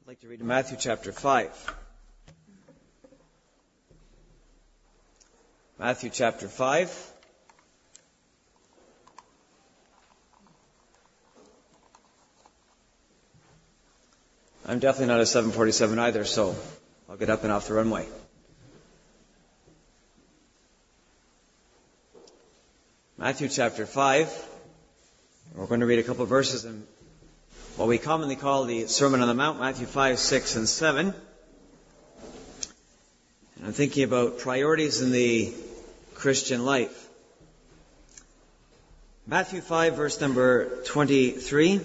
I'd like to read Matthew chapter 5. Matthew chapter 5. I'm definitely not a 747 either, so I'll get up and off the runway. Matthew chapter 5. We're going to read a couple of verses in what we commonly call the Sermon on the Mount, Matthew 5, 6, and 7. And I'm thinking about priorities in the Christian life. Matthew 5, verse number 23.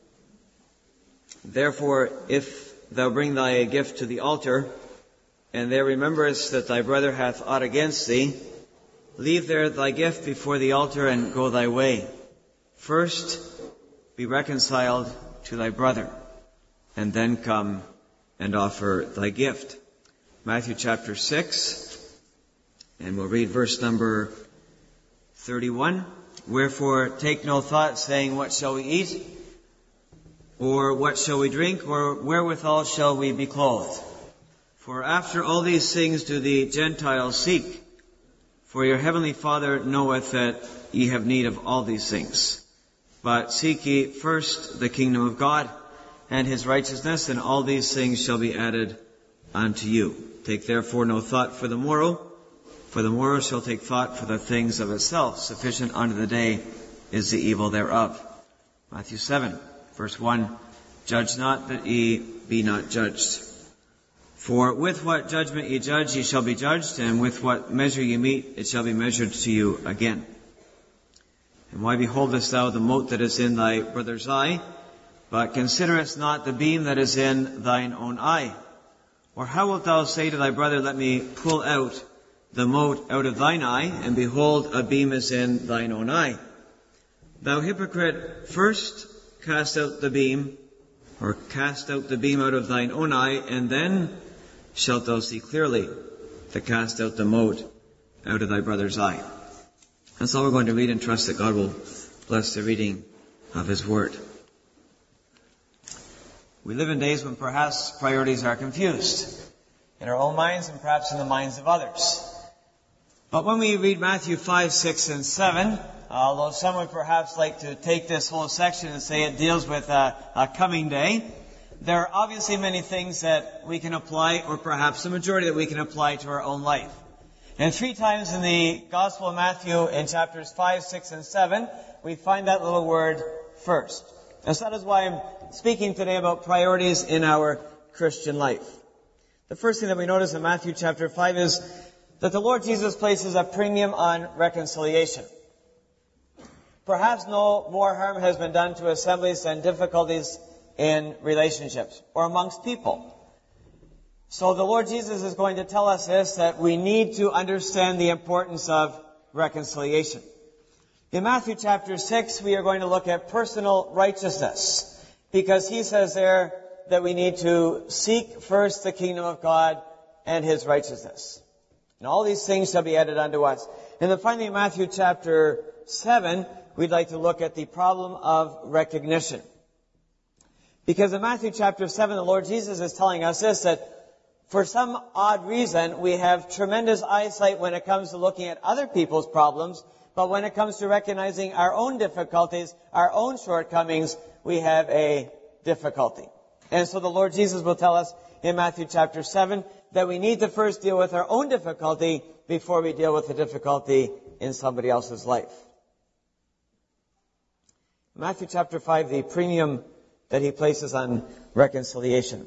Therefore, if thou bring thy gift to the altar, and there rememberest that thy brother hath aught against thee, leave there thy gift before the altar, and go thy way. First, be reconciled to thy brother, and then come and offer thy gift. Matthew chapter 6, and we'll read verse number 31. Wherefore take no thought, saying, what shall we eat? Or what shall we drink? Or wherewithal shall we be clothed? For after all these things do the Gentiles seek. For your heavenly Father knoweth that ye have need of all these things. But seek ye first the kingdom of God and his righteousness, and all these things shall be added unto you. Take therefore no thought for the morrow shall take thought for the things of itself. Sufficient unto the day is the evil thereof. Matthew 7, verse 1. Judge not that ye be not judged. For with what judgment ye judge, ye shall be judged, and with what measure ye mete, it shall be measured to you again. And why beholdest thou the mote that is in thy brother's eye, but considerest not the beam that is in thine own eye? Or how wilt thou say to thy brother, let me pull out the mote out of thine eye, and behold, a beam is in thine own eye? Thou hypocrite, first cast out the beam out of thine own eye, and then shalt thou see clearly to cast out the mote out of thy brother's eye. That's all we're going to read, and trust that God will bless the reading of his word. We live in days when perhaps priorities are confused in our own minds and perhaps in the minds of others. But when we read Matthew 5, 6, and 7, although some would perhaps like to take this whole section and say it deals with a coming day, there are obviously many things that we can apply, or perhaps the majority that we can apply to our own life. And 3 times in the Gospel of Matthew, in chapters 5, 6, and 7, we find that little word, first. And so that is why I'm speaking today about priorities in our Christian life. The first thing that we notice in Matthew chapter 5 is that the Lord Jesus places a premium on reconciliation. Perhaps no more harm has been done to assemblies than difficulties in relationships or amongst people. So the Lord Jesus is going to tell us this, that we need to understand the importance of reconciliation. In Matthew chapter 6, we are going to look at personal righteousness, because he says there that we need to seek first the kingdom of God and his righteousness. And all these things shall be added unto us. And then finally in Matthew chapter 7, we'd like to look at the problem of recognition. Because in Matthew chapter 7, the Lord Jesus is telling us this, that for some odd reason, we have tremendous eyesight when it comes to looking at other people's problems, but when it comes to recognizing our own difficulties, our own shortcomings, we have a difficulty. And so the Lord Jesus will tell us in Matthew chapter 7 that we need to first deal with our own difficulty before we deal with the difficulty in somebody else's life. Matthew chapter 5, the premium that he places on reconciliation.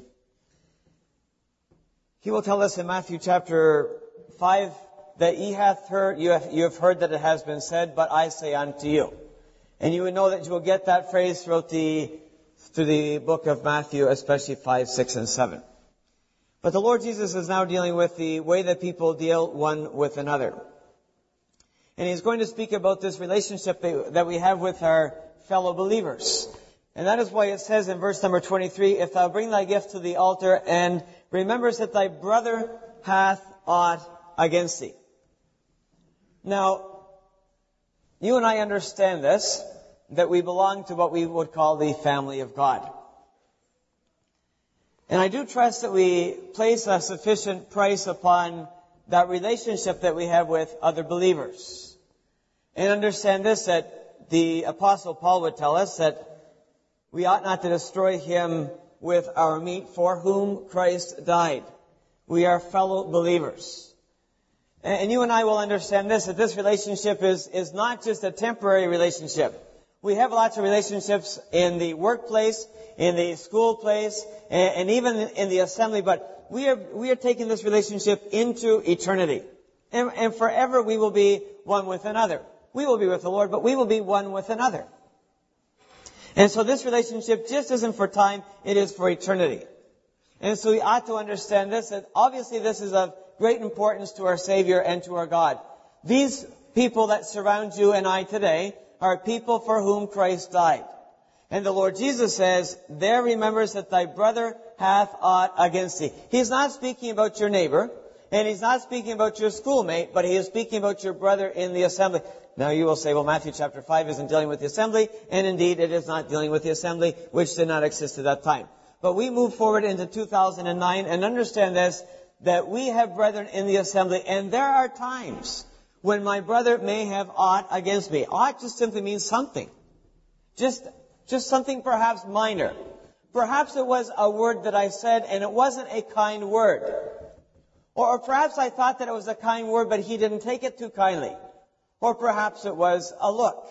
He will tell us in Matthew chapter 5 that you have heard that it has been said, but I say unto you. And you would know that you will get that phrase through the book of Matthew, especially 5, 6, and 7. But the Lord Jesus is now dealing with the way that people deal one with another. And he's going to speak about this relationship that we have with our fellow believers. And that is why it says in verse number 23, if thou bring thy gift to the altar, and remembers that thy brother hath aught against thee. Now, you and I understand this, that we belong to what we would call the family of God. And I do trust that we place a sufficient price upon that relationship that we have with other believers. And understand this, that the Apostle Paul would tell us that we ought not to destroy him with our meat, for whom Christ died. We are fellow believers. And you and I will understand this, that this relationship is not just a temporary relationship. We have lots of relationships in the workplace, in the school place, and even in the assembly, but we are taking this relationship into eternity. And forever we will be one with another. We will be with the Lord, but we will be one with another. And so this relationship just isn't for time, it is for eternity. And so we ought to understand this, that obviously this is of great importance to our Savior and to our God. These people that surround you and I today are people for whom Christ died. And the Lord Jesus says, there remembers that thy brother hath aught against thee. He's not speaking about your neighbor, and he's not speaking about your schoolmate, but he is speaking about your brother in the assembly. Now you will say, well, Matthew chapter 5 isn't dealing with the assembly, and indeed it is not dealing with the assembly, which did not exist at that time. But we move forward into 2009 and understand this, that we have brethren in the assembly, and there are times when my brother may have aught against me. Aught just simply means something. Just something perhaps minor. Perhaps it was a word that I said and it wasn't a kind word. Or perhaps I thought that it was a kind word, but he didn't take it too kindly. Or perhaps it was a look.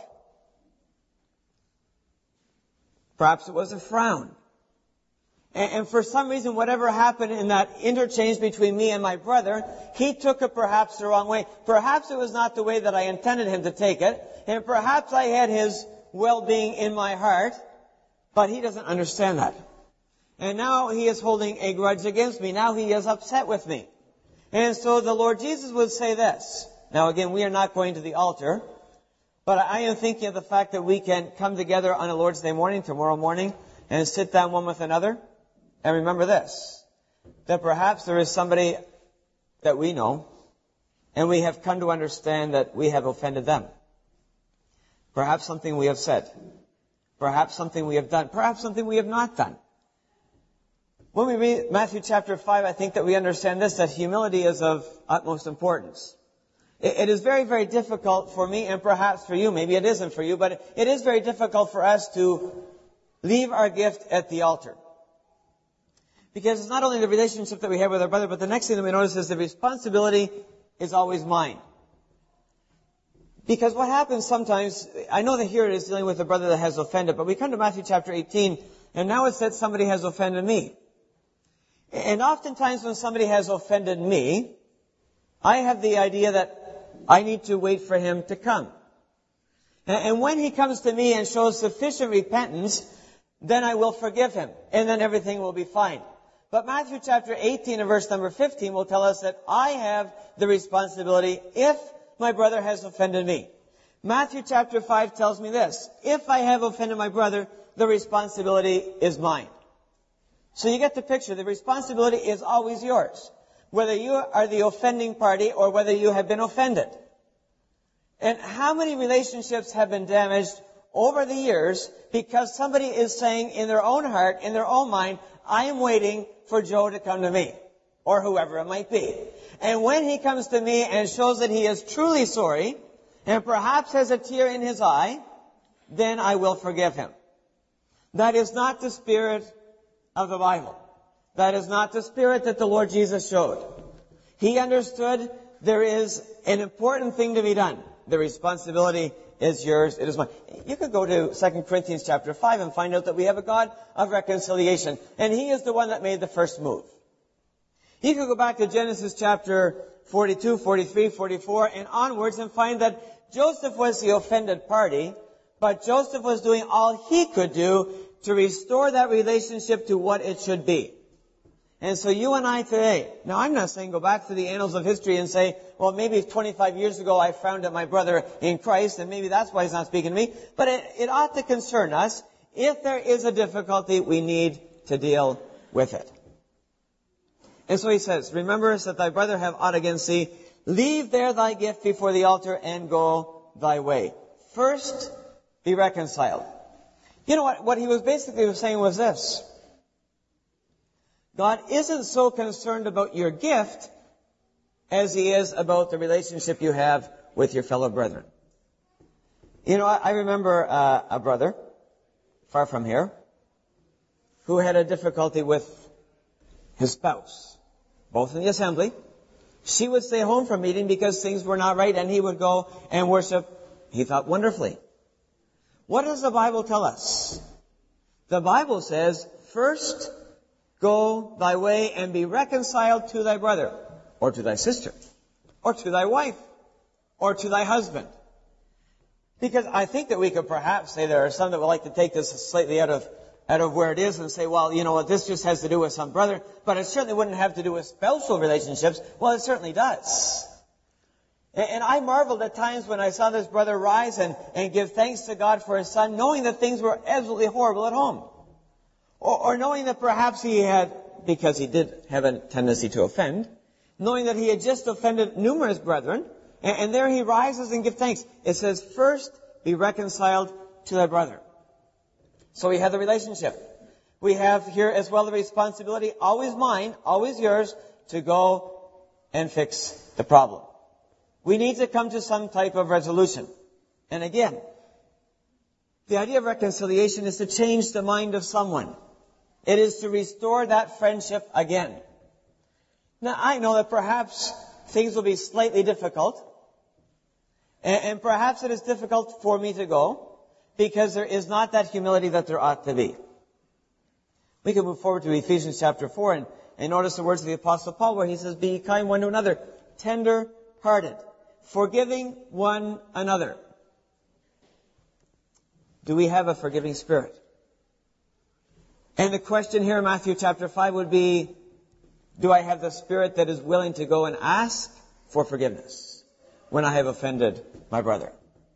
Perhaps it was a frown. And for some reason, whatever happened in that interchange between me and my brother, he took it perhaps the wrong way. Perhaps it was not the way that I intended him to take it. And perhaps I had his well-being in my heart, but he doesn't understand that. And now he is holding a grudge against me. Now he is upset with me. And so the Lord Jesus would say this. Now again, we are not going to the altar, but I am thinking of the fact that we can come together on a Lord's Day morning, tomorrow morning, and sit down one with another. And remember this, that perhaps there is somebody that we know, and we have come to understand that we have offended them. Perhaps something we have said. Perhaps something we have done. Perhaps something we have not done. When we read Matthew chapter 5, I think that we understand this, that humility is of utmost importance. It is very, very difficult for me, and perhaps for you, maybe it isn't for you, but it is very difficult for us to leave our gift at the altar. Because it's not only the relationship that we have with our brother, but the next thing that we notice is the responsibility is always mine. Because what happens sometimes, I know that here it is dealing with a brother that has offended, but we come to Matthew chapter 18, and now it says somebody has offended me. And oftentimes when somebody has offended me, I have the idea that I need to wait for him to come. And when he comes to me and shows sufficient repentance, then I will forgive him, and then everything will be fine. But Matthew chapter 18 and verse number 15 will tell us that I have the responsibility if my brother has offended me. Matthew chapter 5 tells me this, if I have offended my brother, the responsibility is mine. So you get the picture, the responsibility is always yours, whether you are the offending party or whether you have been offended. And how many relationships have been damaged over the years because somebody is saying in their own heart, in their own mind, I am waiting for Joe to come to me, or whoever it might be. And when he comes to me and shows that he is truly sorry, and perhaps has a tear in his eye, then I will forgive him. That is not the spirit of the Bible. That is not the spirit that the Lord Jesus showed. He understood there is an important thing to be done. The responsibility is yours, it is mine. You could go to 2 Corinthians chapter 5 and find out that we have a God of reconciliation. And He is the one that made the first move. You could go back to Genesis chapter 42, 43, 44 and onwards and find that Joseph was the offended party, but Joseph was doing all he could do to restore that relationship to what it should be. And so you and I today, now I'm not saying go back to the annals of history and say, well, maybe 25 years ago I frowned at my brother in Christ and maybe that's why he's not speaking to me. But it ought to concern us. If there is a difficulty, we need to deal with it. And so he says, remember that thy brother have aught against thee. Leave there thy gift before the altar and go thy way. First, be reconciled. You know what he was basically saying was this. God isn't so concerned about your gift as He is about the relationship you have with your fellow brethren. You know, I remember a brother, far from here, who had a difficulty with his spouse, both in the assembly. She would stay home from meeting because things were not right, and he would go and worship, he thought, wonderfully. What does the Bible tell us? The Bible says, first go thy way and be reconciled to thy brother, or to thy sister, or to thy wife, or to thy husband. Because I think that we could perhaps say there are some that would like to take this slightly out of where it is and say, well, you know what, this just has to do with some brother, but it certainly wouldn't have to do with spousal relationships. Well, it certainly does. And I marveled at times when I saw this brother rise and give thanks to God for his son, knowing that things were absolutely horrible at home. Or knowing that perhaps he had, because he did have a tendency to offend, knowing that he had just offended numerous brethren, and there he rises and gives thanks. It says, first be reconciled to thy brother. So we have the relationship. We have here as well the responsibility, always mine, always yours, to go and fix the problem. We need to come to some type of resolution. And again, the idea of reconciliation is to change the mind of someone. It is to restore that friendship again. Now, I know that perhaps things will be slightly difficult. And perhaps it is difficult for me to go because there is not that humility that there ought to be. We can move forward to Ephesians chapter 4 and notice the words of the Apostle Paul where he says, be kind one to another, tender-hearted, forgiving one another. Do we have a forgiving spirit? And the question here in Matthew chapter 5 would be, do I have the spirit that is willing to go and ask for forgiveness when I have offended my brother?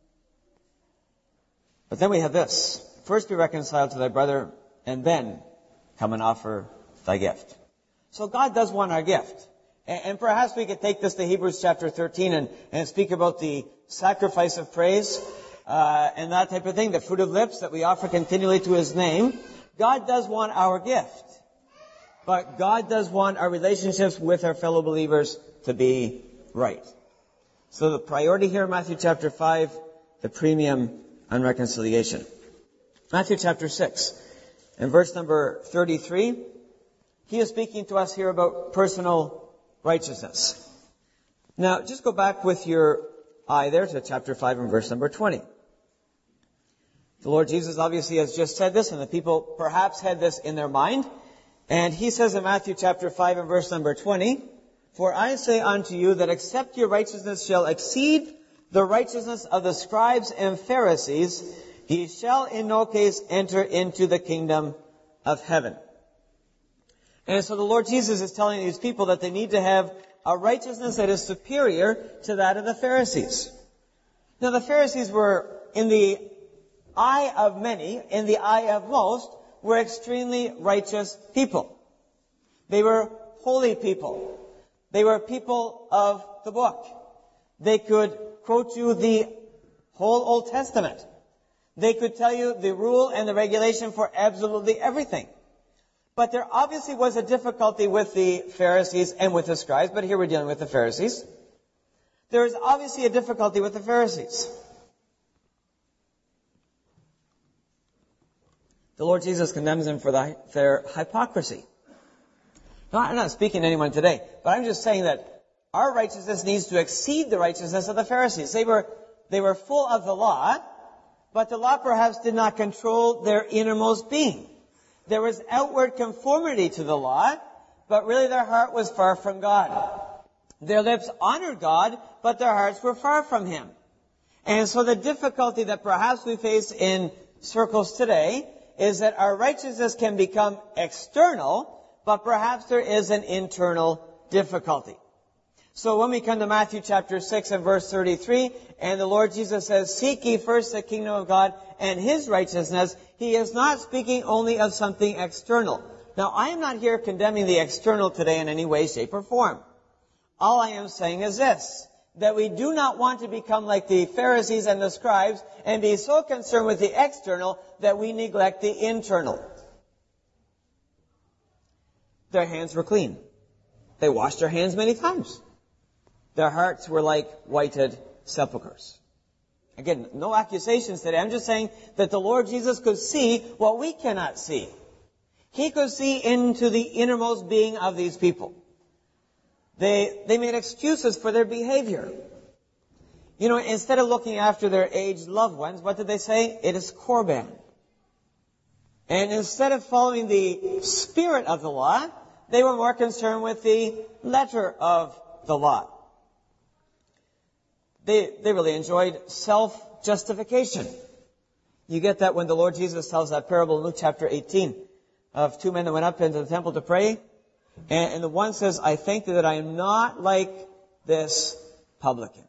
But then we have this. First be reconciled to thy brother, and then come and offer thy gift. So God does want our gift. And perhaps we could take this to Hebrews chapter 13 and speak about the sacrifice of praise and that type of thing, the fruit of lips that we offer continually to His name. God does want our gift. But God does want our relationships with our fellow believers to be right. So the priority here in Matthew chapter 5, the premium on reconciliation. Matthew chapter 6, and verse number 33, He is speaking to us here about personal righteousness. Now, just go back with your eye there to chapter 5 and verse number 20. The Lord Jesus obviously has just said this, and the people perhaps had this in their mind. And He says in Matthew chapter 5 and verse number 20, for I say unto you that except your righteousness shall exceed the righteousness of the scribes and Pharisees, ye shall in no case enter into the kingdom of heaven. And so the Lord Jesus is telling these people that they need to have a righteousness that is superior to that of the Pharisees. Now the Pharisees were, in the eye of many, in the eye of most, were extremely righteous people. They were holy people. They were people of the book. They could quote you the whole Old Testament. They could tell you the rule and the regulation for absolutely everything. But there obviously was a difficulty with the Pharisees and with the scribes, but here we're dealing with the Pharisees. There is obviously a difficulty with the Pharisees. The Lord Jesus condemns them for their hypocrisy. Now, I'm not speaking to anyone today, but I'm just saying that our righteousness needs to exceed the righteousness of the Pharisees. They were full of the law, but the law perhaps did not control their innermost being. There was outward conformity to the law, but really their heart was far from God. Their lips honored God, but their hearts were far from Him. And so the difficulty that perhaps we face in circles today is that our righteousness can become external, but perhaps there is an internal difficulty. So when we come to Matthew chapter 6 and verse 33, and the Lord Jesus says, seek ye first the kingdom of God and His righteousness, He is not speaking only of something external. Now, I am not here condemning the external today in any way, shape, or form. All I am saying is this, that we do not want to become like the Pharisees and the scribes and be so concerned with the external that we neglect the internal. their hands were clean. They washed their hands many times. Their hearts were like whited sepulchres. Again, no accusations today. I'm just saying that the Lord Jesus could see what we cannot see. He could see into the innermost being of these people. They made excuses for their behavior. You know, instead of looking after their aged loved ones, what did they say? It is Korban. And instead of following the spirit of the law, they were more concerned with the letter of the law. They really enjoyed self-justification. You get that when the Lord Jesus tells that parable in Luke chapter 18 of two men that went up into the temple to pray. And the one says, I thank thee that I am not like this publican.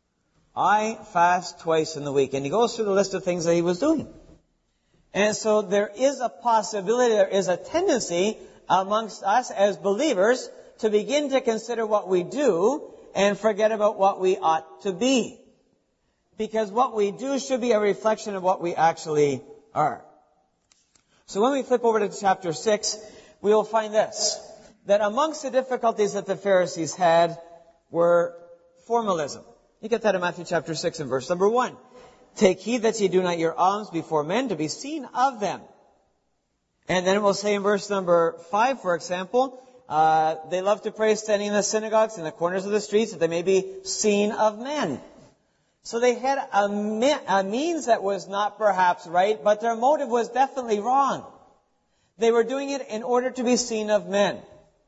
I fast twice in the week. And he goes through the list of things that he was doing. And so there is a possibility, there is a tendency amongst us as believers to begin to consider what we do and forget about what we ought to be. Because what we do should be a reflection of what we actually are. So when we flip over to chapter 6, we will find this, that amongst the difficulties that the Pharisees had were formalism. You get that in Matthew chapter 6 and verse number 1. Take heed that ye do not your alms before men to be seen of them. And then we'll say in verse number 5, for example, they love to pray standing in the synagogues, in the corners of the streets, that they may be seen of men. So they had a means that was not perhaps right, but their motive was definitely wrong. They were doing it in order to be seen of men.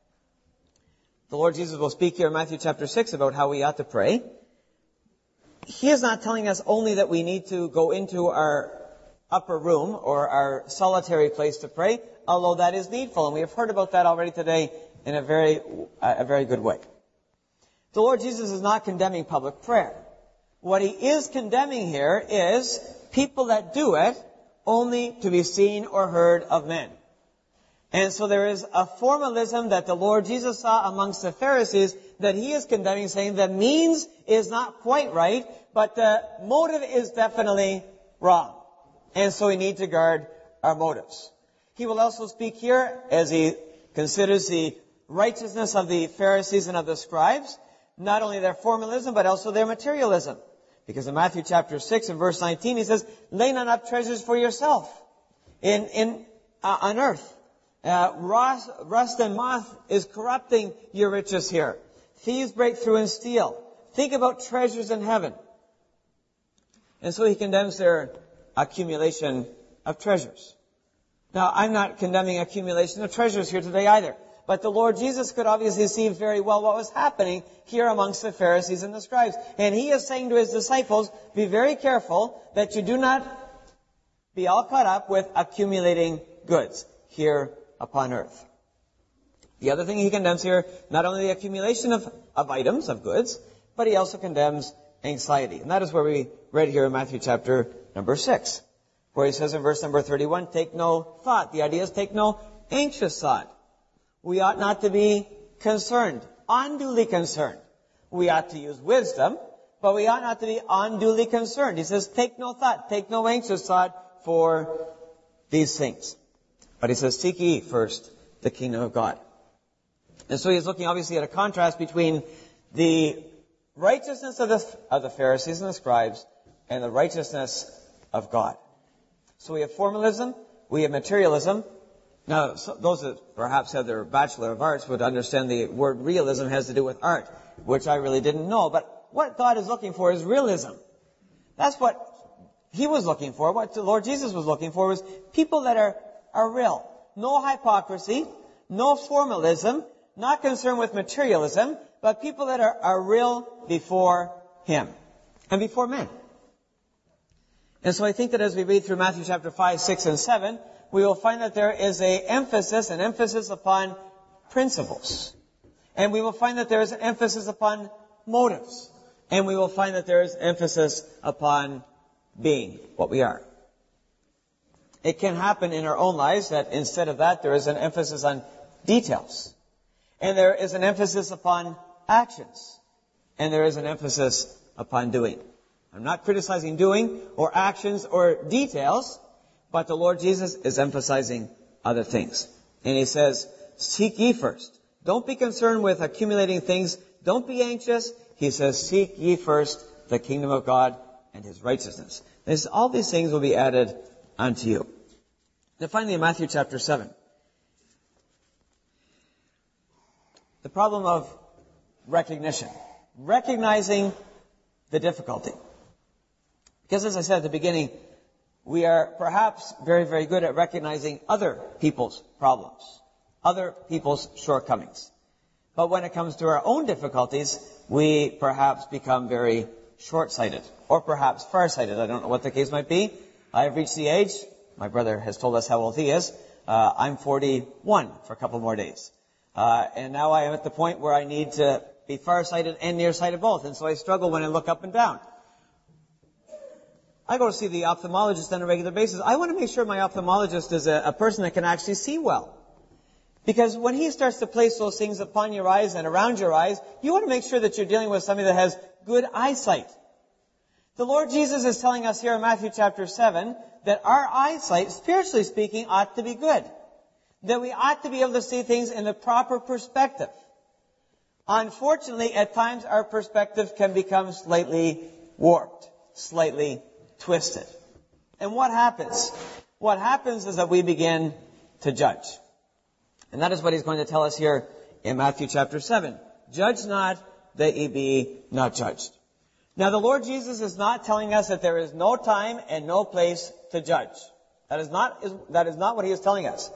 The Lord Jesus will speak here in Matthew chapter 6 about how we ought to pray. He is not telling us only that we need to go into our upper room or our solitary place to pray, although that is needful, and we have heard about that already today in a very good way. The Lord Jesus is not condemning public prayer. What he is condemning here is people that do it only to be seen or heard of men. And so there is a formalism that the Lord Jesus saw amongst the Pharisees that he is condemning, saying the means is not quite right, but the motive is definitely wrong. And so we need to guard our motives. He will also speak here as he considers the righteousness of the Pharisees and of the scribes, not only their formalism, but also their materialism. Because in Matthew chapter 6 and verse 19, he says, lay not up treasures for yourself on earth. Rust and moth is corrupting your riches here. Thieves break through and steal. Think about treasures in heaven. And so he condemns their accumulation of treasures. Now, I'm not condemning accumulation of treasures here today either. But the Lord Jesus could obviously see very well what was happening here amongst the Pharisees and the scribes. And he is saying to his disciples, be very careful that you do not be all caught up with accumulating goods here upon earth. The other thing he condemns here, not only the accumulation of items, of goods, but he also condemns anxiety. And that is where we read here in Matthew chapter number 6, where he says in verse number 31, take no thought. The idea is take no anxious thought. We ought not to be concerned, unduly concerned. We ought to use wisdom, but we ought not to be unduly concerned. He says, take no thought, take no anxious thought for these things. But he says, seek ye first the kingdom of God. And so he's looking obviously at a contrast between the righteousness of the Pharisees and the scribes and the righteousness of God. So we have formalism, we have materialism. Now, those that perhaps have their Bachelor of Arts would understand the word realism has to do with art, which I really didn't know. But what God is looking for is realism. That's what he was looking for. What the Lord Jesus was looking for was people that are real. No hypocrisy, no formalism, not concerned with materialism, but people that are real before him and before men. And so I think that as we read through Matthew chapter 5, 6, and 7, we will find that there is an emphasis upon principles. And we will find that there is an emphasis upon motives. And we will find that there is emphasis upon being what we are. It can happen in our own lives that instead of that, there is an emphasis on details. And there is an emphasis upon actions. And there is an emphasis upon doing. I'm not criticizing doing or actions or details, but the Lord Jesus is emphasizing other things. And he says, seek ye first. Don't be concerned with accumulating things. Don't be anxious. He says, seek ye first the kingdom of God and His righteousness. All these things will be added unto you. Then finally in Matthew chapter 7. The problem of recognition. Recognizing the difficulty. Because as I said at the beginning, we are perhaps very, very good at recognizing other people's problems, other people's shortcomings. But when it comes to our own difficulties, we perhaps become very short-sighted, or perhaps far-sighted. I don't know what the case might be. I have reached the age, my brother has told us how old he is, I'm 41 for a couple more days. And now I am at the point where I need to be far-sighted and near-sighted both. And so I struggle when I look up and down. I go to see the ophthalmologist on a regular basis. I want to make sure my ophthalmologist is a person that can actually see well. Because when he starts to place those things upon your eyes and around your eyes, you want to make sure that you're dealing with somebody that has good eyesight. The Lord Jesus is telling us here in Matthew chapter 7 that our eyesight, spiritually speaking, ought to be good. That we ought to be able to see things in the proper perspective. Unfortunately, at times our perspective can become slightly warped, slightly twisted. And what happens? What happens is that we begin to judge. And that is what He's going to tell us here in Matthew chapter 7. Judge not that ye be not judged. Now the Lord Jesus is not telling us that there is no time and no place to judge. That is not what He is telling us.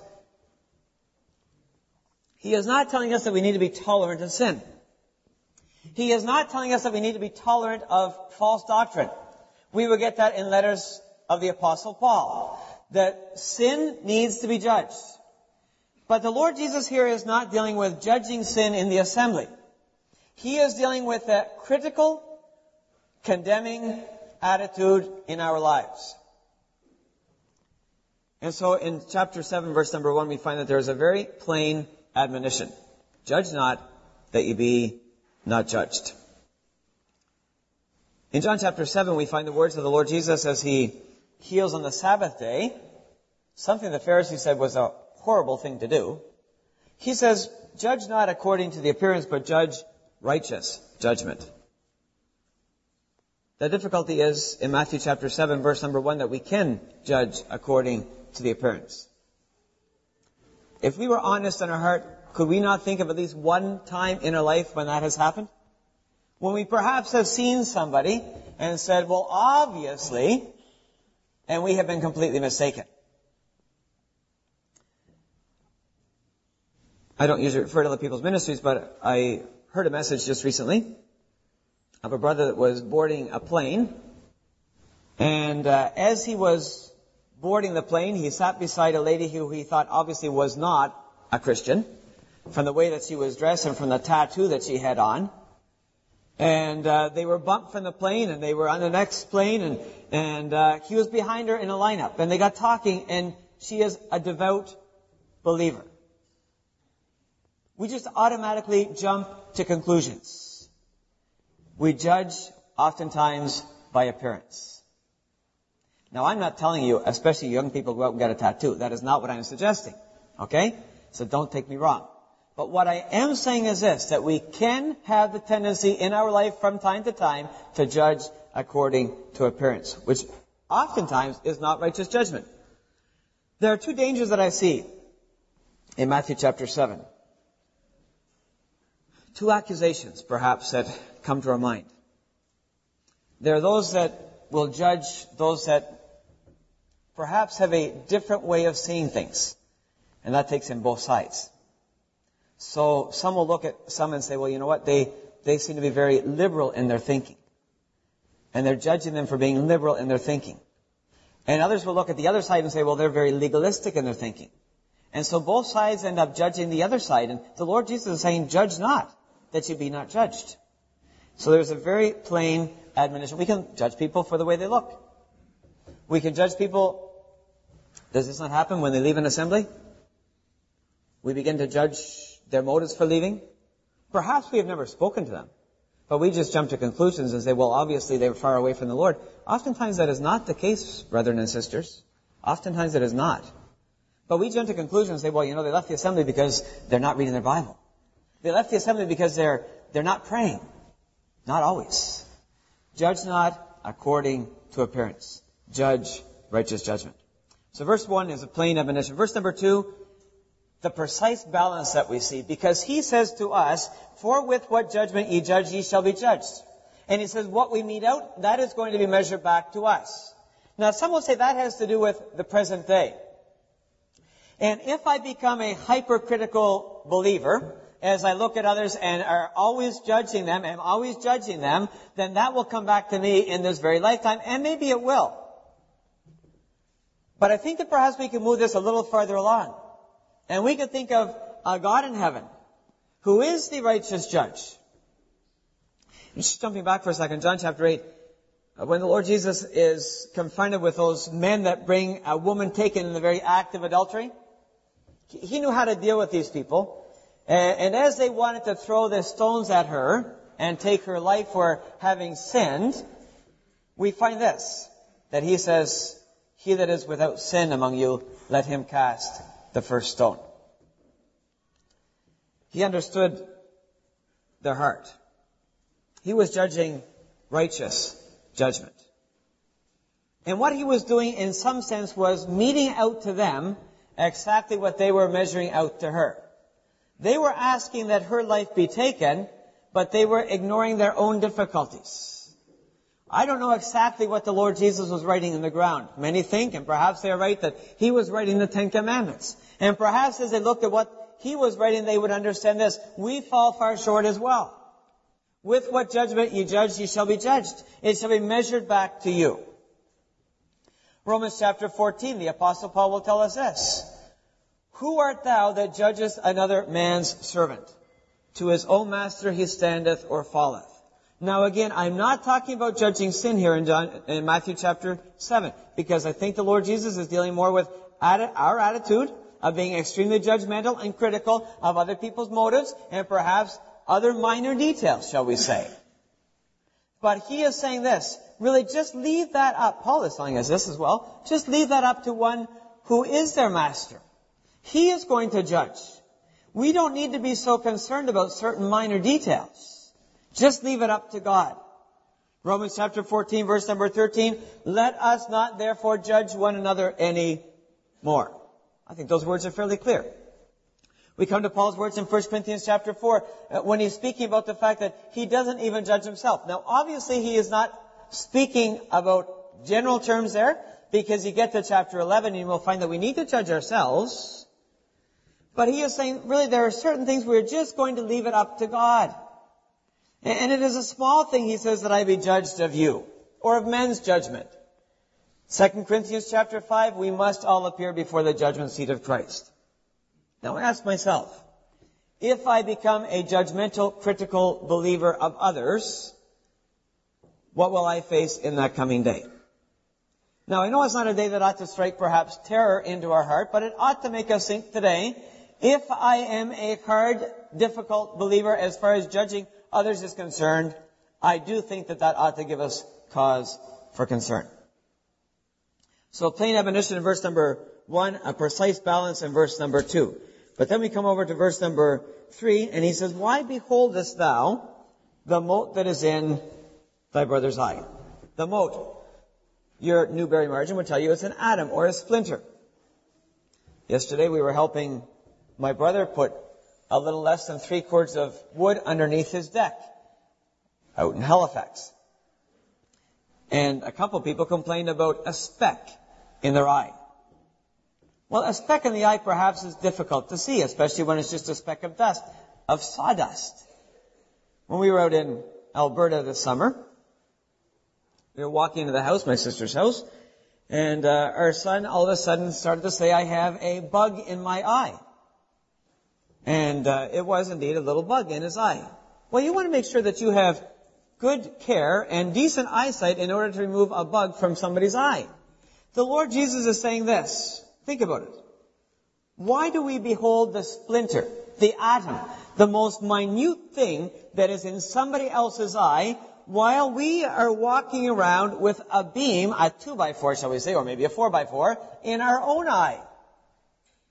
He is not telling us that we need to be tolerant of sin. He is not telling us that we need to be tolerant of false doctrine. We will get that in letters of the Apostle Paul, that sin needs to be judged. But the Lord Jesus here is not dealing with judging sin in the assembly. He is dealing with a critical, condemning attitude in our lives. And so in chapter 7, verse number 1, we find that there is a very plain admonition. Judge not that ye be not judged. In John chapter 7, we find the words of the Lord Jesus as He heals on the Sabbath day, something the Pharisees said was a horrible thing to do. He says, judge not according to the appearance, but judge righteous judgment. The difficulty is in Matthew chapter 7, verse number 1, that we can judge according to the appearance. If we were honest in our heart, could we not think of at least one time in our life when that has happened? When we perhaps have seen somebody and said, well, obviously, and we have been completely mistaken. I don't usually refer to other people's ministries, but I heard a message just recently of a brother that was boarding a plane. And as he was boarding the plane, he sat beside a lady who he thought obviously was not a Christian, from the way that she was dressed and from the tattoo that she had on. And they were bumped from the plane, and they were on the next plane, and he was behind her in a lineup. And they got talking, and she is a devout believer. We just automatically jump to conclusions. We judge oftentimes by appearance. Now, I'm not telling you, especially young people, go out and get a tattoo. That is not what I'm suggesting. Okay? So don't take me wrong. But what I am saying is this, that we can have the tendency in our life from time to time to judge according to appearance, which oftentimes is not righteous judgment. There are two dangers that I see in Matthew chapter 7. Two accusations, perhaps, that come to our mind. There are those that will judge those that perhaps have a different way of seeing things. And that takes in both sides. So some will look at some and say, well, you know what, they seem to be very liberal in their thinking. And they're judging them for being liberal in their thinking. And others will look at the other side and say, well, they're very legalistic in their thinking. And so both sides end up judging the other side. And the Lord Jesus is saying, judge not, that you be not judged. So there's a very plain admonition. We can judge people for the way they look. We can judge people. Does this not happen when they leave an assembly? We begin to judge their motives for leaving. Perhaps we have never spoken to them, but we just jump to conclusions and say, well, obviously they were far away from the Lord. Oftentimes that is not the case, brethren and sisters. Oftentimes it is not. But we jump to conclusions and say, well, they left the assembly because they're not reading their Bible. They left the assembly because they're not praying. Not always. Judge not according to appearance. Judge righteous judgment. So verse 1 is a plain admonition. Verse number 2, the precise balance that we see. Because he says to us, for with what judgment ye judge, ye shall be judged. And he says, what we mete out, that is going to be measured back to us. Now, some will say that has to do with the present day. And if I become a hypercritical believer, as I look at others and are always judging them, then that will come back to me in this very lifetime, and maybe it will. But I think that perhaps we can move this a little farther along. And we can think of a God in heaven, who is the righteous judge. Just jumping back for a second, John chapter 8, when the Lord Jesus is confronted with those men that bring a woman taken in the very act of adultery, he knew how to deal with these people. And as they wanted to throw their stones at her and take her life for having sinned, we find this, that he says, he that is without sin among you, let him cast the first stone. He understood their heart. He was judging righteous judgment. And what he was doing in some sense was meting out to them exactly what they were measuring out to her. They were asking that her life be taken, but they were ignoring their own difficulties. I don't know exactly what the Lord Jesus was writing in the ground. Many think, and perhaps they are right, that he was writing the Ten Commandments. And perhaps as they looked at what he was writing, they would understand this. We fall far short as well. With what judgment ye judge, ye shall be judged. It shall be measured back to you. Romans chapter 14, the Apostle Paul will tell us this. Who art thou that judgest another man's servant? To his own master he standeth or falleth. Now again, I'm not talking about judging sin here in Matthew chapter 7, because I think the Lord Jesus is dealing more with our attitude of being extremely judgmental and critical of other people's motives and perhaps other minor details, shall we say. But he is saying this, really just leave that up. Paul is telling us this as well. Just leave that up to one who is their master. He is going to judge. We don't need to be so concerned about certain minor details. Just leave it up to God. Romans chapter 14, verse number 13, let us not therefore judge one another any more. I think those words are fairly clear. We come to Paul's words in 1 Corinthians chapter 4, when he's speaking about the fact that he doesn't even judge himself. Now, obviously, he is not speaking about general terms there, because you get to chapter 11 and you will find that we need to judge ourselves. But he is saying, really, there are certain things we're just going to leave it up to God. And it is a small thing, he says, that I be judged of you, or of men's judgment. 2 Corinthians chapter 5, we must all appear before the judgment seat of Christ. Now I ask myself, if I become a judgmental, critical believer of others, what will I face in that coming day? Now I know it's not a day that ought to strike perhaps terror into our heart, but it ought to make us think today, if I am a hard, difficult believer as far as judging others is concerned, I do think that ought to give us cause for concern. So plain admonition in verse number 1, a precise balance in verse number 2. But then we come over to verse number 3, and he says, why beholdest thou the mote that is in thy brother's eye? The mote. Your Newberry margin would tell you it's an atom or a splinter. Yesterday we were helping my brother put a little less than 3 cords of wood underneath his deck out in Halifax. And a couple people complained about a speck in their eye. Well, a speck in the eye perhaps is difficult to see, especially when it's just a speck of dust, of sawdust. When we were out in Alberta this summer, we were walking into the house, my sister's house, and our son all of a sudden started to say, I have a bug in my eye. And it was indeed a little bug in his eye. Well, you want to make sure that you have good care and decent eyesight in order to remove a bug from somebody's eye. The Lord Jesus is saying this. Think about it. Why do we behold the splinter, the atom, the most minute thing that is in somebody else's eye, while we are walking around with a beam, a 2x4, shall we say, or maybe a 4x4, in our own eye?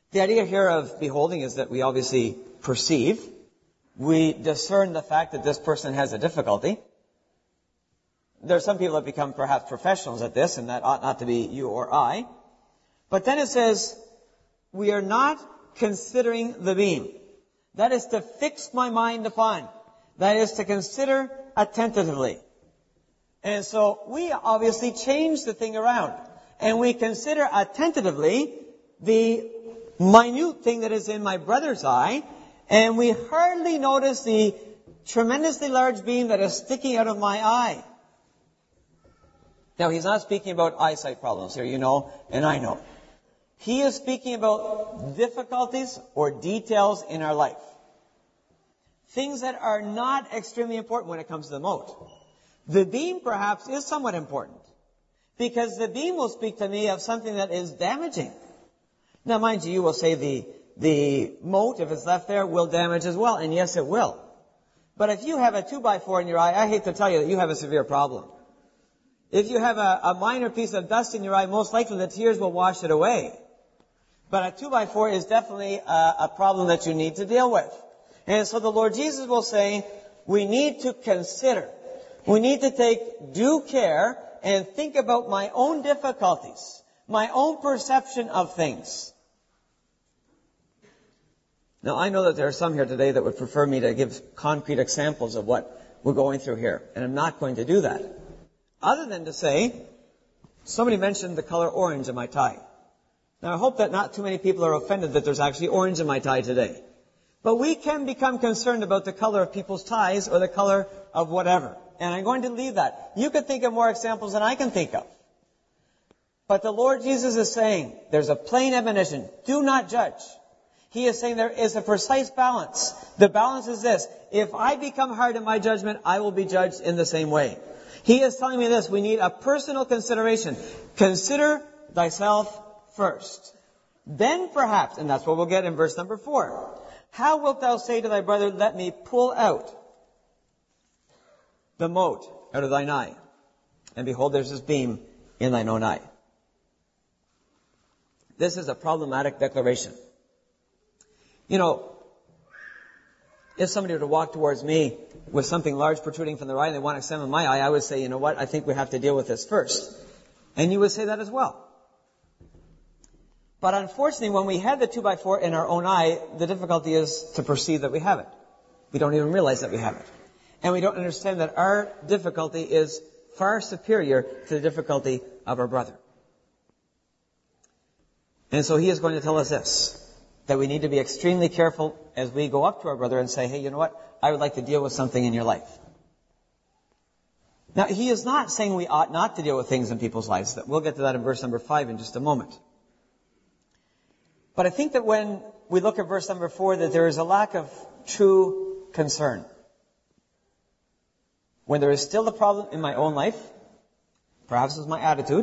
The idea here of beholding is that we obviously perceive. We discern the fact that this person has a difficulty. There are some people that become perhaps professionals at this, and that ought not to be you or I. But then it says, we are not considering the beam. That is to fix my mind upon. That is to consider attentively. And so we obviously change the thing around. And we consider attentively the minute thing that is in my brother's eye, and we hardly notice the tremendously large beam that is sticking out of my eye. Now, he's not speaking about eyesight problems here, you know, and I know. He is speaking about difficulties or details in our life. Things that are not extremely important when it comes to the mote. The beam, perhaps, is somewhat important, because the beam will speak to me of something that is damaging. Now, mind you will say the mote, if it's left there, will damage as well, and yes, it will. But if you have a 2x4 in your eye, I hate to tell you that you have a severe problem. If you have a minor piece of dust in your eye, most likely the tears will wash it away. But a 2x4 is definitely a problem that you need to deal with. And so the Lord Jesus will say, we need to consider. We need to take due care and think about my own difficulties, my own perception of things. Now, I know that there are some here today that would prefer me to give concrete examples of what we're going through here, and I'm not going to do that. Other than to say, somebody mentioned the color orange in my tie. Now, I hope that not too many people are offended that there's actually orange in my tie today. But we can become concerned about the color of people's ties or the color of whatever. And I'm going to leave that. You could think of more examples than I can think of. But the Lord Jesus is saying, there's a plain admonition, do not judge. He is saying there is a precise balance. The balance is this: if I become hard in my judgment, I will be judged in the same way. He is telling me this: we need a personal consideration. Consider thyself first. Then perhaps, and that's what we'll get in verse number 4, how wilt thou say to thy brother, let me pull out the mote out of thine eye? And behold, there's this beam in thine own eye. This is a problematic declaration. You know, if somebody were to walk towards me with something large protruding from their eye and they want to examine my eye, I would say, you know what, I think we have to deal with this first. And you would say that as well. But unfortunately, when we have the 2x4 in our own eye, the difficulty is to perceive that we have it. We don't even realize that we have it. And we don't understand that our difficulty is far superior to the difficulty of our brother. And so he is going to tell us this: that we need to be extremely careful as we go up to our brother and say, hey, you know what? I would like to deal with something in your life. Now, he is not saying we ought not to deal with things in people's lives. We'll get to that in verse number 5 in just a moment. But I think that when we look at verse number 4, that there is a lack of true concern. When there is still a problem in my own life, perhaps it's my attitude,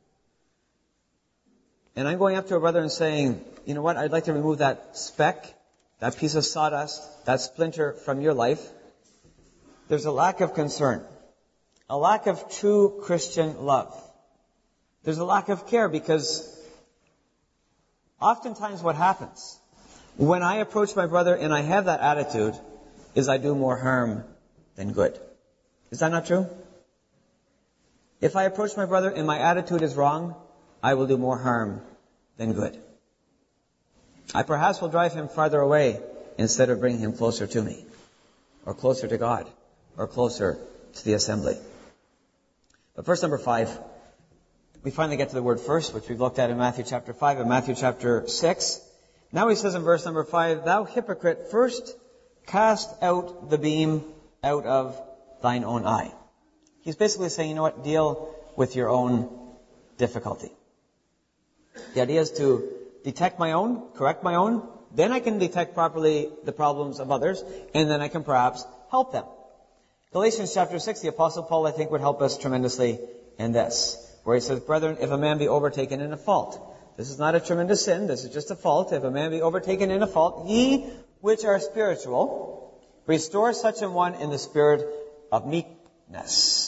and I'm going up to a brother and saying, you know what, I'd like to remove that speck, that piece of sawdust, that splinter from your life. There's a lack of concern. A lack of true Christian love. There's a lack of care, because oftentimes what happens when I approach my brother and I have that attitude is I do more harm than good. Is that not true? If I approach my brother and my attitude is wrong, I will do more harm than good. I perhaps will drive him farther away instead of bringing him closer to me, or closer to God, or closer to the assembly. But verse number 5, we finally get to the word first, which we've looked at in Matthew chapter 5 and Matthew chapter 6. Now he says in verse number 5, thou hypocrite, first cast out the beam out of thine own eye. He's basically saying, you know what, deal with your own difficulty. The idea is to detect my own, correct my own, then I can detect properly the problems of others, and then I can perhaps help them. Galatians chapter 6, the Apostle Paul, I think, would help us tremendously in this, where he says, brethren, if a man be overtaken in a fault. This is not a tremendous sin, this is just a fault. If a man be overtaken in a fault, ye which are spiritual, restore such an one in the spirit of meekness.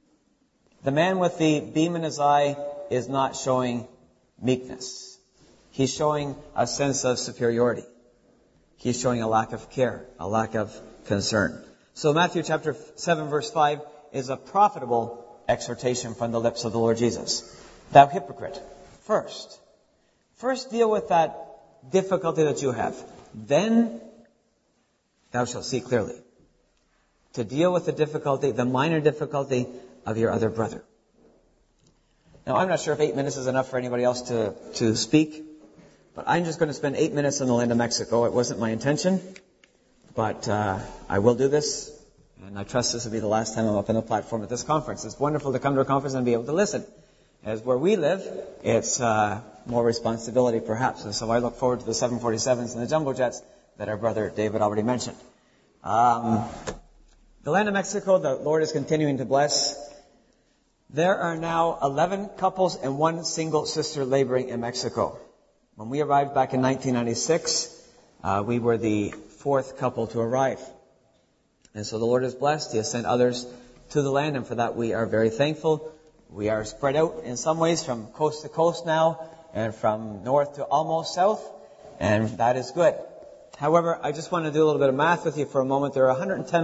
The man with the beam in his eye is not showing meekness. He's showing a sense of superiority. He's showing a lack of care, a lack of concern. So Matthew chapter 7 verse 5 is a profitable exhortation from the lips of the Lord Jesus. Thou hypocrite, first deal with that difficulty that you have. Then thou shalt see clearly. To deal with the difficulty, the minor difficulty of your other brother. Now, I'm not sure if 8 minutes is enough for anybody else to speak, but I'm just going to spend 8 minutes in the land of Mexico. It wasn't my intention, but I will do this, and I trust this will be the last time I'm up on the platform at this conference. It's wonderful to come to a conference and be able to listen. As where we live, it's more responsibility, perhaps. And so I look forward to the 747s and the jumbo jets that our brother David already mentioned. The land of Mexico, the Lord is continuing to bless. There are now 11 couples and 1 single sister laboring in Mexico. When we arrived back in 1996, we were the 4th couple to arrive. And so the Lord is blessed. He has sent others to the land, and for that we are very thankful. We are spread out in some ways from coast to coast now, and from north to almost south, and that is good. However, I just want to do a little bit of math with you for a moment. There are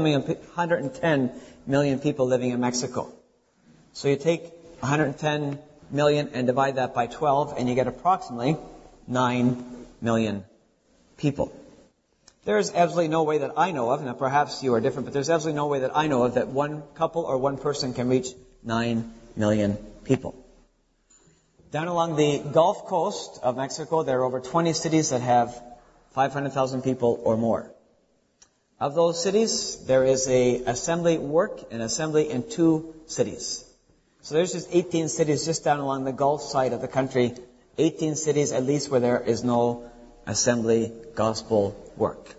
110 million people living in Mexico. So you take 110 million and divide that by 12, and you get approximately 9 million people. There's absolutely no way that I know of, now perhaps you are different, but there's absolutely no way that I know of that one couple or one person can reach 9 million people. Down along the Gulf Coast of Mexico, there are over 20 cities that have 500,000 people or more. Of those cities, there is an assembly in 2 cities. So there's just 18 cities just down along the Gulf side of the country, 18 cities at least where there is no assembly gospel work.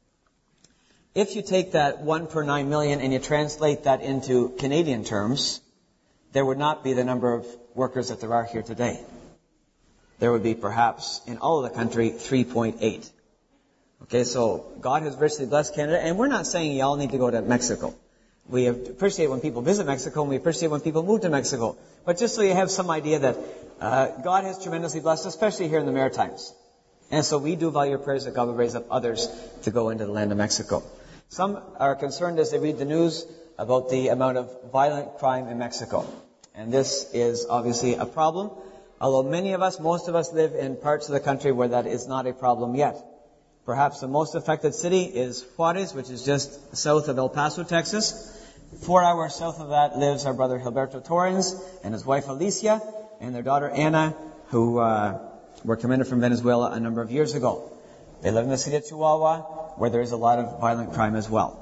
If you take that 1 per 9 million and you translate that into Canadian terms, there would not be the number of workers that there are here today. There would be perhaps in all of the country 3.8. Okay, so God has richly blessed Canada, and we're not saying you all need to go to Mexico. We appreciate when people visit Mexico, and we appreciate when people move to Mexico. But just so you have some idea that God has tremendously blessed, especially here in the Maritimes. And so we do value your prayers that God will raise up others to go into the land of Mexico. Some are concerned as they read the news about the amount of violent crime in Mexico. And this is obviously a problem, although most of us live in parts of the country where that is not a problem yet. Perhaps the most affected city is Juarez, which is just south of El Paso, Texas. 4 hours south of that lives our brother Gilberto Torrens and his wife Alicia and their daughter Ana, who were commended from Venezuela a number of years ago. They live in the city of Chihuahua, where there is a lot of violent crime as well.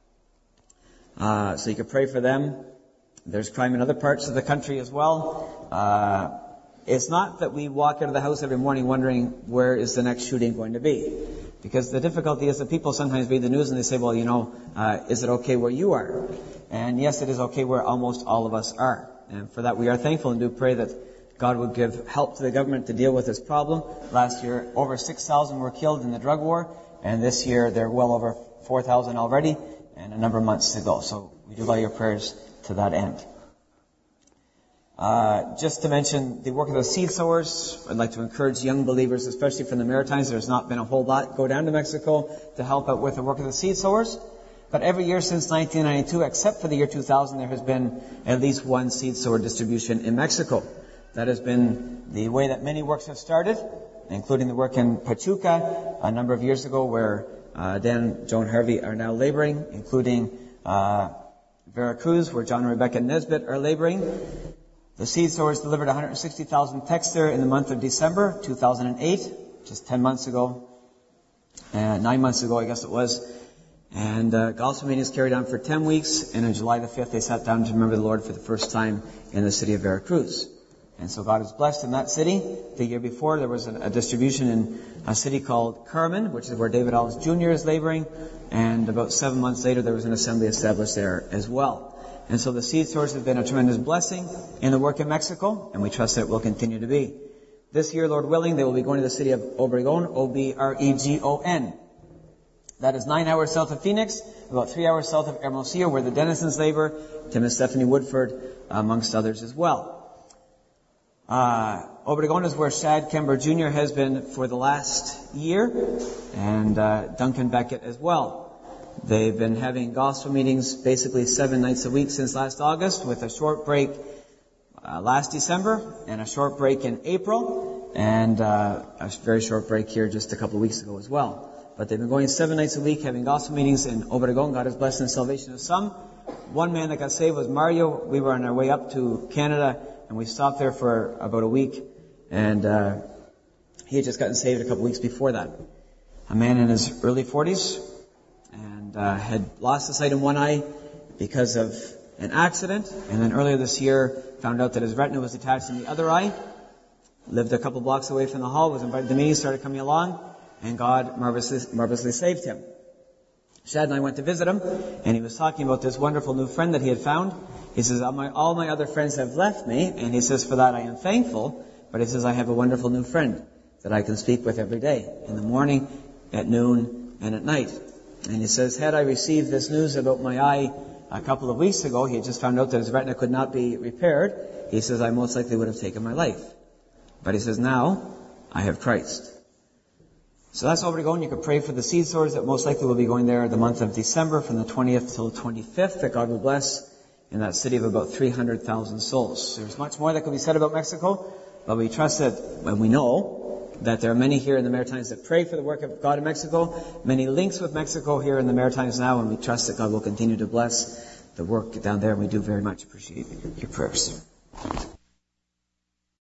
So you can pray for them. There's crime in other parts of the country as well. It's not that we walk out of the house every morning wondering where is the next shooting going to be. Because the difficulty is that people sometimes read the news and they say, well, is it okay where you are? And yes, it is okay where almost all of us are. And for that we are thankful and do pray that God would give help to the government to deal with this problem. Last year, over 6,000 were killed in the drug war. And this year, they're well over 4,000 already and a number of months to go. So we do value your prayers to that end. Just to mention the work of the seed sowers, I'd like to encourage young believers, especially from the Maritimes. There's not been a whole lot. Go down to Mexico to help out with the work of the seed sowers. But every year since 1992, except for the year 2000, there has been at least one seed sower distribution in Mexico. That has been the way that many works have started, including the work in Pachuca a number of years ago where Dan and Joan Harvey are now laboring, including Veracruz, where John and Rebecca Nesbitt are laboring. The seed sowers delivered 160,000 texts there in the month of December 2008, just 10 months ago, 9 months ago I guess it was. And gospel meetings carried on for 10 weeks, and on July the 5th they sat down to remember the Lord for the first time in the city of Veracruz. And so God is blessed in that city. The year before there was a distribution in a city called Carmen, which is where David Alves Jr. is laboring, and about 7 months later there was an assembly established there as well. And so the seed sowers have been a tremendous blessing in the work in Mexico, and we trust that it will continue to be. This year, Lord willing, they will be going to the city of Obregon, O-B-R-E-G-O-N. That is 9 hours south of Phoenix, about 3 hours south of Hermosillo, where the Dennisons labor, Tim and Stephanie Woodford, amongst others as well. Obregon is where Shad Kember Jr. has been for the last year, and Duncan Beckett as well. They've been having gospel meetings basically 7 nights a week since last August, with a short break last December and a short break in April, and a very short break here just a couple of weeks ago as well. But they've been going 7 nights a week, having gospel meetings in Obregon. God has blessed the salvation of some. One man that got saved was Mario. We were on our way up to Canada, and we stopped there for about a week, and he had just gotten saved a couple of weeks before that. A man in his early 40s, and had lost the sight in one eye because of an accident, and then earlier this year found out that his retina was detached in the other eye. Lived a couple blocks away from the hall, was invited to the meeting, started coming along, and God marvelously saved him. Shad and I went to visit him, and he was talking about this wonderful new friend that he had found. He says, all my other friends have left me, and he says, for that I am thankful, but he says, I have a wonderful new friend that I can speak with every day, in the morning, at noon, and at night. And he says, had I received this news about my eye a couple of weeks ago, he had just found out that his retina could not be repaired. He says, I most likely would have taken my life. But he says, now I have Christ. So that's Obregon. You could pray for the seed sowers that most likely will be going there the month of December from the 20th till the 25th, that God will bless in that city of about 300,000 souls. There's much more that could be said about Mexico, but we trust that, and we know that there are many here in the Maritimes that pray for the work of God in Mexico, many links with Mexico here in the Maritimes now, and we trust that God will continue to bless the work down there, and we do very much appreciate your prayers.